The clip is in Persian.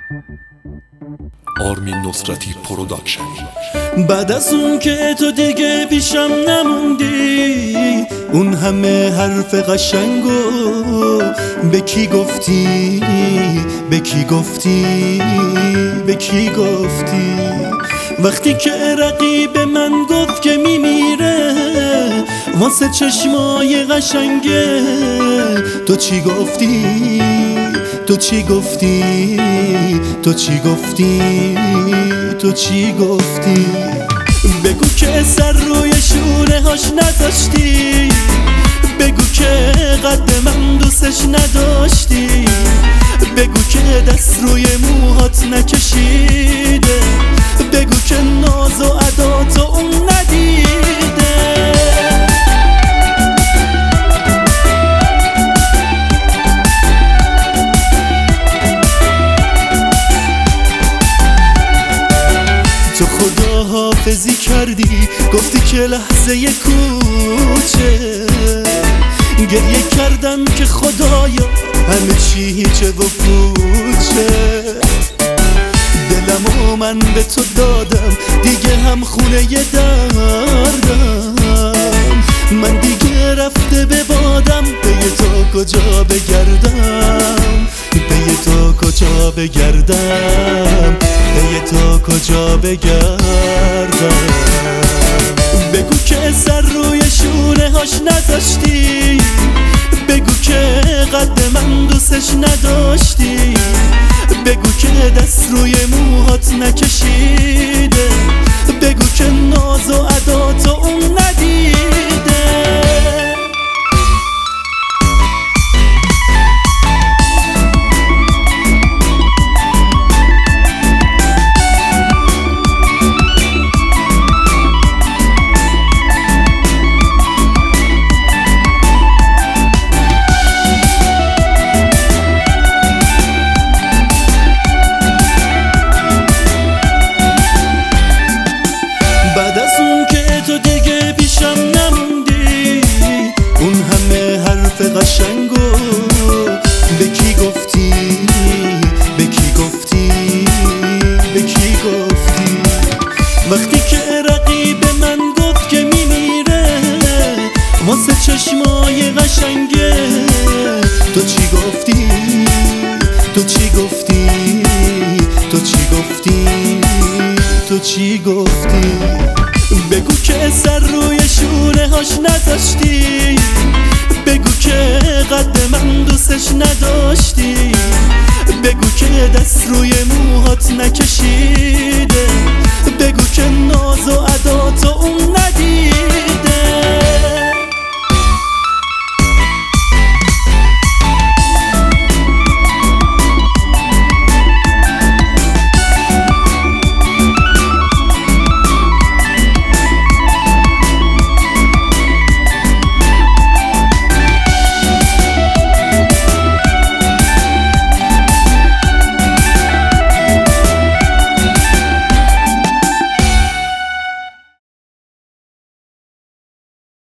آرمین نصرتی پروداکشن. بعد از اون که تو دیگه پیشم نموندی، اون همه حرف قشنگو به کی گفتی؟ به کی گفتی؟ به کی گفتی؟ وقتی که رقیب من گفت که میمیره واسه چشمای قشنگه، تو چی گفتی؟ تو چی گفتی؟ تو چی گفتی؟ تو چی گفتی؟ بگو که سر روی شونه هاش نذاشتی، بگو که قد من دوستش نداشتی، بگو که دست روی موهات نکشیده، بگو که ناز و عداتو اون ندیده. تو خدا حافظی کردی، گفتی که لحظه کوچه، گریه کردم که خدایا همه چی هیچه و پوچه. دلمو من به تو دادم، دیگه هم خونه دردم، من دیگه رفته به بادم، پی تو کجا بگردم؟ پی تو کجا بگردم؟ پی تو کجا بگردم؟ بگو که سر روی شونه هاش نذاشتی، بگو که قد من دوستش نداشتی، بگو که دست روی موهات نکشیده، بگو که ناز و عداتو اون ندیده. بعد از اون که تو دیگه پیشم نموندی، اون همه حرف قشنگو به کی گفتی؟ به کی گفتی؟ به کی گفتی؟ وقتی که رقیب من گفت که میمیره واسه چشمای قشنگه، تو چی گفتی؟ تو چی گفتی؟ تو چی گفتی؟ تو چی گفتی؟ بگو که سر روی شونه هاش نذاشتی، بگو که قد من دوستش نداشتی، بگو که دست روی موهات نکشیده، بگو که ناز و عداتو اون ندیده.